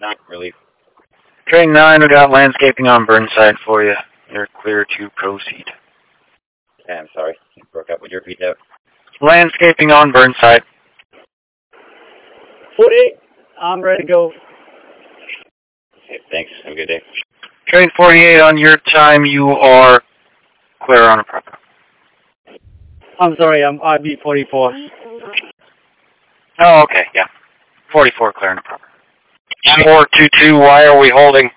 Not really. Train 9, we got landscaping on Burnside for you. You're clear to proceed. Okay, I'm sorry. You broke up. Would you repeat that? Landscaping on Burnside. 48, I'm ready to go. Okay, thanks. Have a good day. Train 48, on your time, you are clear on a proper. I'm sorry, I'm IB44. Oh, okay, yeah. 44 clear on a proper. 422, why are we holding?